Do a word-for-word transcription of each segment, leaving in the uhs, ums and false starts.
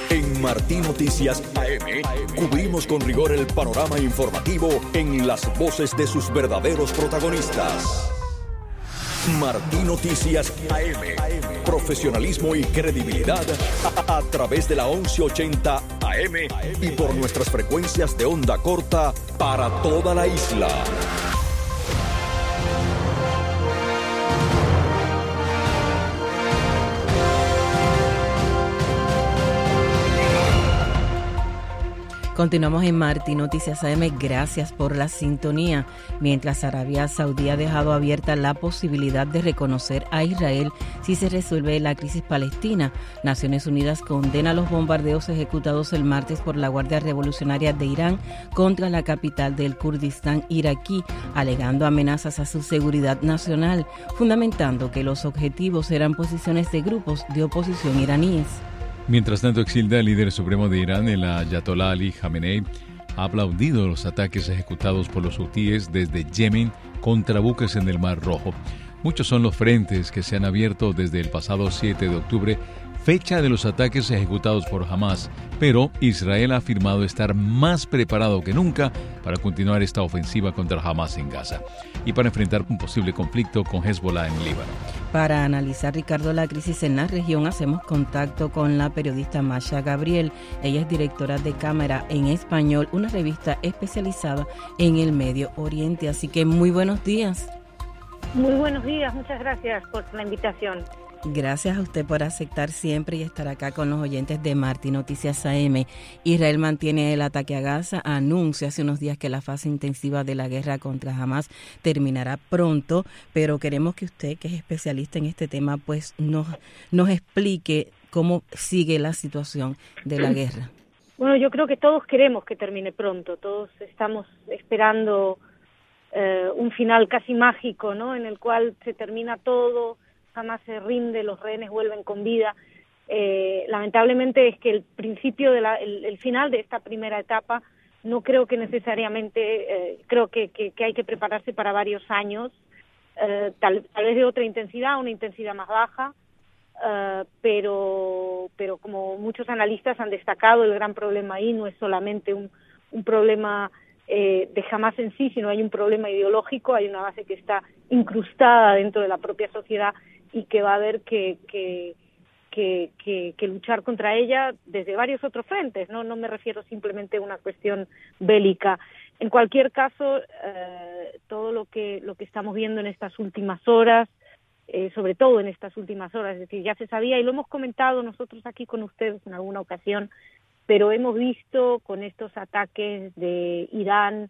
En Martí Noticias A M, cubrimos con rigor el panorama informativo en las voces de sus verdaderos protagonistas. Martí Noticias A M, profesionalismo y credibilidad a, a través de la once ochenta A M y por nuestras frecuencias de onda corta para toda la isla. Continuamos en Martí Noticias A M. Gracias por la sintonía. Mientras Arabia Saudí ha dejado abierta la posibilidad de reconocer a Israel si se resuelve la crisis palestina, Naciones Unidas condena los bombardeos ejecutados el martes por la Guardia Revolucionaria de Irán contra la capital del Kurdistán iraquí, alegando amenazas a su seguridad nacional, fundamentando que los objetivos eran posiciones de grupos de oposición iraníes. Mientras tanto, Exilda, el líder supremo de Irán, el Ayatollah Ali Khamenei, ha aplaudido los ataques ejecutados por los hutíes desde Yemen contra buques en el Mar Rojo. Muchos son los frentes que se han abierto desde el pasado siete de octubre, fecha de los ataques ejecutados por Hamas, pero Israel ha afirmado estar más preparado que nunca para continuar esta ofensiva contra Hamas en Gaza y para enfrentar un posible conflicto con Hezbollah en Líbano. Para analizar, Ricardo, la crisis en la región, hacemos contacto con la periodista Masha Gabriel. Ella es directora de Cámara en Español, una revista especializada en el Medio Oriente. Así que muy buenos días. Muy buenos días, muchas gracias por la invitación. Gracias a usted por aceptar siempre y estar acá con los oyentes de Martí Noticias A M. Israel mantiene el ataque a Gaza, anuncia hace unos días que la fase intensiva de la guerra contra Hamas terminará pronto, pero queremos que usted, que es especialista en este tema, pues nos, nos explique cómo sigue la situación de la guerra. Bueno, yo creo que todos queremos que termine pronto, todos estamos esperando eh, un final casi mágico, ¿no?, en el cual se termina todo, Hamas se rinde, los rehenes vuelven con vida. Eh, lamentablemente es que el principio, de la, el, el final de esta primera etapa, no creo que necesariamente, eh, creo que, que, que hay que prepararse para varios años, eh, tal, tal vez de otra intensidad, una intensidad más baja, uh, pero, pero como muchos analistas han destacado, el gran problema ahí no es solamente un, un problema eh, de Hamas en sí, sino hay un problema ideológico, hay una base que está incrustada dentro de la propia sociedad y que va a haber que, que, que, que, que luchar contra ella desde varios otros frentes, no no me refiero simplemente a una cuestión bélica. En cualquier caso, eh, todo lo que lo que estamos viendo en estas últimas horas, eh, sobre todo en estas últimas horas, es decir, ya se sabía y lo hemos comentado nosotros aquí con ustedes en alguna ocasión, pero hemos visto con estos ataques de Irán,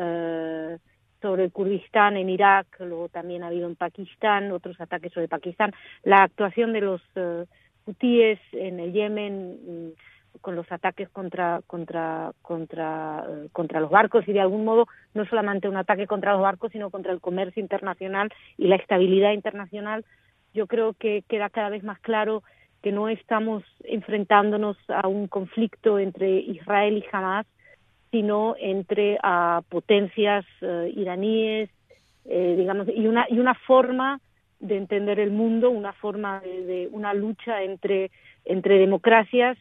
eh, sobre el Kurdistán en Irak, luego también ha habido en Pakistán otros ataques sobre Pakistán, la actuación de los uh, hutíes en el Yemen um, con los ataques contra contra contra uh, contra los barcos y de algún modo no solamente un ataque contra los barcos sino contra el comercio internacional y la estabilidad internacional. Yo creo que queda cada vez más claro que no estamos enfrentándonos a un conflicto entre Israel y Hamas, sino entre uh, potencias uh, iraníes, eh, digamos, y una y una forma de entender el mundo, una forma de, de una lucha entre entre democracias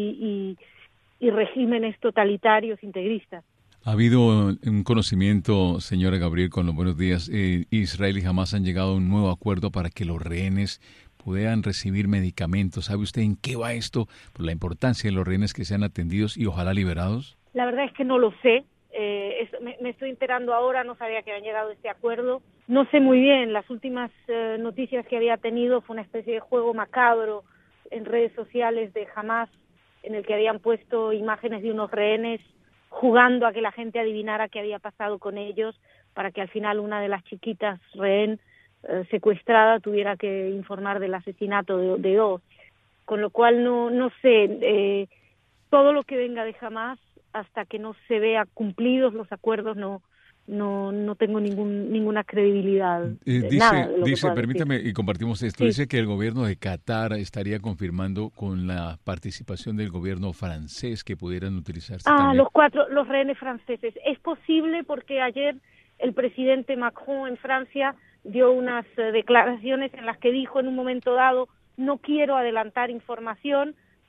y, y, y regímenes totalitarios integristas. Ha habido un conocimiento, señora Gabriel, con los buenos días. Eh, Israel y Hamas han llegado a un nuevo acuerdo para que los rehenes puedan recibir medicamentos. ¿Sabe usted en qué va esto? Por la importancia de los rehenes que sean atendidos y ojalá liberados. La verdad es que no lo sé, eh, es, me, me estoy enterando ahora, no sabía que habían llegado a este acuerdo. No sé muy bien, las últimas eh, noticias que había tenido fue una especie de juego macabro en redes sociales de Hamas, en el que habían puesto imágenes de unos rehenes jugando a que la gente adivinara qué había pasado con ellos, para que al final una de las chiquitas rehén eh, secuestrada tuviera que informar del asesinato de, de dos. Con lo cual no, no sé, eh, todo lo que venga de Hamas, hasta que no se vea cumplidos los acuerdos, no no no tengo ningún ninguna credibilidad. Eh, dice, nada de lo dice que permítame decir. y compartimos esto, Sí. Dice que el gobierno de Qatar estaría confirmando con la participación del gobierno francés que pudieran utilizarse Ah, también. los cuatro, los rehenes franceses. Es posible porque ayer el presidente Macron en Francia dio unas eh, declaraciones en las que dijo en un momento dado, no quiero adelantar información,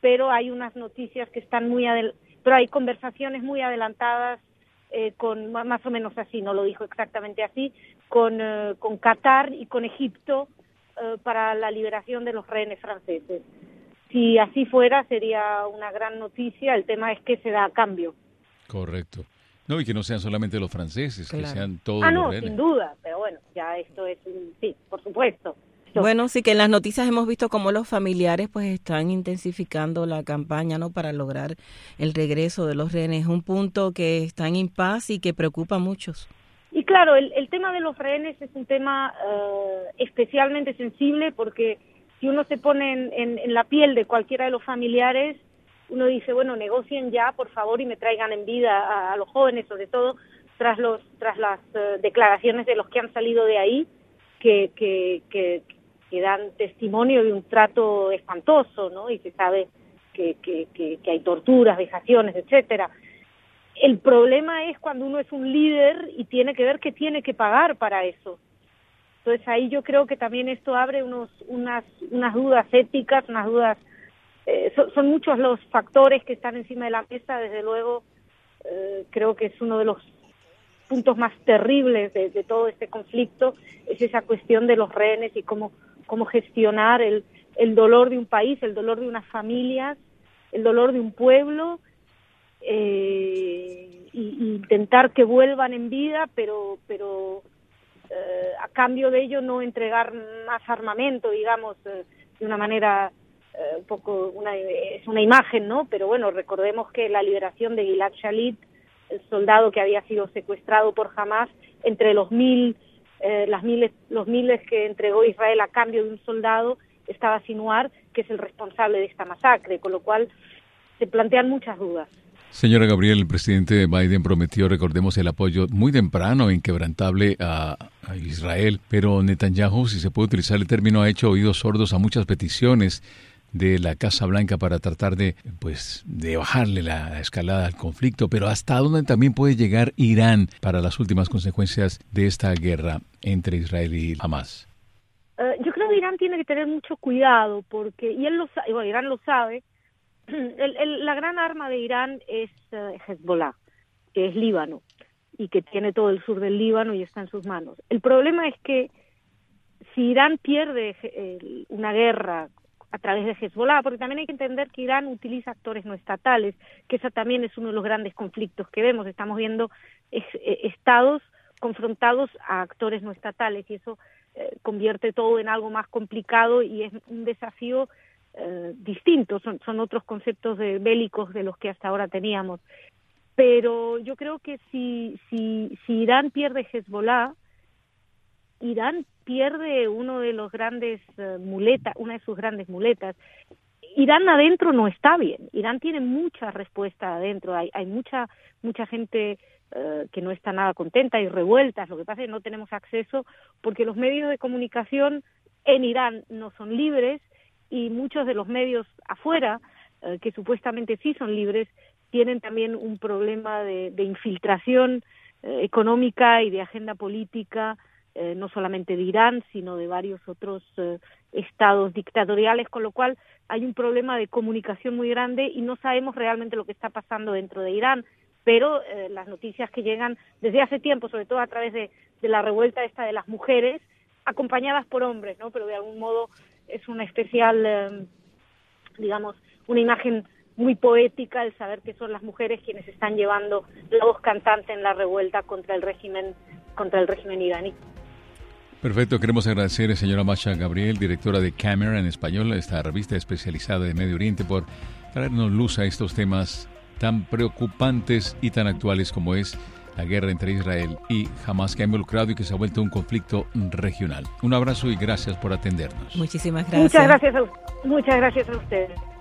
pero hay unas noticias que están muy adel- pero hay conversaciones muy adelantadas eh, con, más o menos así, no lo dijo exactamente así, con, eh, con Qatar y con Egipto eh, para la liberación de los rehenes franceses. Si así fuera, sería una gran noticia. El tema es que se da a cambio. Correcto. No, y que no sean solamente los franceses, claro. que sean todos ah, los no, rehenes. Sin duda, pero bueno, ya esto es, un, sí, por supuesto. Esto... Bueno, sí que en las noticias hemos visto cómo los familiares pues están intensificando la campaña, ¿no?, para lograr el regreso de los rehenes, un punto que está en impas y que preocupa a muchos. Y claro, el, el tema de los rehenes es un tema uh, especialmente sensible, porque si uno se pone en, en, en la piel de cualquiera de los familiares, uno dice, bueno, negocien ya, por favor, y me traigan en vida a, a los jóvenes, sobre todo tras los tras las uh, declaraciones de los que han salido de ahí, que, que, que, que dan testimonio de un trato espantoso, ¿no? Y se sabe que, que, que, que hay torturas, vejaciones, etcétera. El problema es cuando uno es un líder y tiene que ver que tiene que pagar para eso. Entonces ahí yo creo que también esto abre unos unas unas dudas éticas, unas dudas... Eh, son, son muchos los factores que están encima de la mesa. Desde luego, eh, creo que es uno de los puntos más terribles de, de todo este conflicto, es esa cuestión de los rehenes y cómo, cómo gestionar el, el dolor de un país, el dolor de unas familias, el dolor de un pueblo, eh, y, y intentar que vuelvan en vida, pero... pero Eh, a cambio de ello no entregar más armamento, digamos, eh, de una manera eh, un poco, una, es una imagen, ¿no? Pero bueno, recordemos que la liberación de Gilad Shalit, el soldado que había sido secuestrado por Hamas, entre los mil, eh, las miles, los miles que entregó Israel a cambio de un soldado, estaba Sinwar, que es el responsable de esta masacre, con lo cual se plantean muchas dudas. Señora Gabriel, el presidente Biden prometió, recordemos, el apoyo muy temprano, inquebrantable a, a Israel, pero Netanyahu, si se puede utilizar el término, ha hecho oídos sordos a muchas peticiones de la Casa Blanca para tratar de, pues, de bajarle la, la escalada al conflicto, pero ¿hasta dónde también puede llegar Irán para las últimas consecuencias de esta guerra entre Israel y Hamas? Uh, yo creo que Irán tiene que tener mucho cuidado, porque, y él lo sabe, bueno, Irán lo sabe, El, el, la gran arma de Irán es uh, Hezbollah, que es Líbano, y que tiene todo el sur del Líbano y está en sus manos. El problema es que si Irán pierde eh, una guerra a través de Hezbollah, porque también hay que entender que Irán utiliza actores no estatales, que ese también es uno de los grandes conflictos que vemos. Estamos viendo es, eh, estados confrontados a actores no estatales, y eso eh, convierte todo en algo más complicado y es un desafío Eh, distintos, son, son otros conceptos de, bélicos de los que hasta ahora teníamos. Pero yo creo que si, si, si Irán pierde Hezbollah, Irán pierde uno de los grandes uh, muletas, una de sus grandes muletas. Irán adentro no está bien, Irán tiene mucha respuesta adentro, hay, hay mucha, mucha gente uh, que no está nada contenta, hay revueltas, lo que pasa es que no tenemos acceso porque los medios de comunicación en Irán no son libres, y muchos de los medios afuera, eh, que supuestamente sí son libres, tienen también un problema de, de infiltración eh, económica y de agenda política, eh, no solamente de Irán, sino de varios otros eh, estados dictatoriales, con lo cual hay un problema de comunicación muy grande y no sabemos realmente lo que está pasando dentro de Irán, pero eh, las noticias que llegan desde hace tiempo, sobre todo a través de, de la revuelta esta de las mujeres, acompañadas por hombres, ¿no? Pero de algún modo es una especial, eh, digamos, una imagen muy poética el saber que son las mujeres quienes están llevando la voz cantante en la revuelta contra el régimen, contra el régimen iraní. Perfecto, queremos agradecer, señora Masha Gabriel, directora de Camera en español, esta revista especializada de Medio Oriente, por traernos luz a estos temas tan preocupantes y tan actuales como es la guerra entre Israel y Hamas, que ha involucrado y que se ha vuelto un conflicto regional. Un abrazo y gracias por atendernos. Muchísimas gracias. Muchas gracias a, muchas gracias a ustedes.